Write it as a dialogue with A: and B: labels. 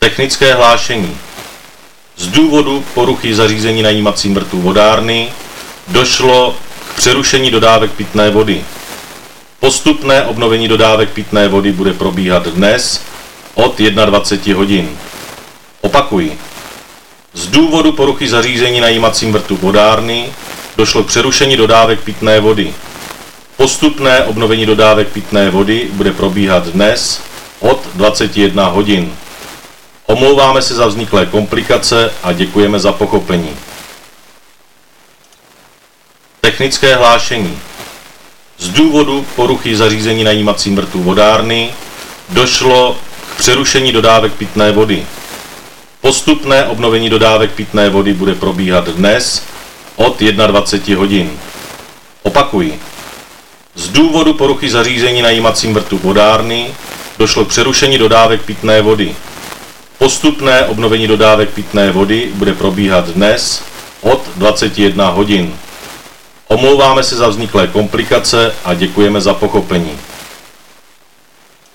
A: Technické hlášení. Z důvodu poruchy zařízení najímacím vrtu vodárny došlo k přerušení dodávek pitné vody. Postupné obnovení dodávek pitné vody bude probíhat dnes od 21 hodin. Opakuji. Z důvodu poruchy zařízení najímacím vrtu vodárny došlo k přerušení dodávek pitné vody. Postupné obnovení dodávek pitné vody bude probíhat dnes od 21 hodin. Omlouváme se za vzniklé komplikace a děkujeme za pochopení. Technické hlášení. Z důvodu poruchy zařízení najímacím vrtu vodárny došlo k přerušení dodávek pitné vody. Postupné obnovení dodávek pitné vody bude probíhat dnes od 21 hodin. Opakuji. Z důvodu poruchy zařízení najímacím vrtu vodárny došlo k přerušení dodávek pitné vody. Postupné obnovení dodávek pitné vody bude probíhat dnes od 21 hodin. Omlouváme se za vzniklé komplikace a děkujeme za pochopení.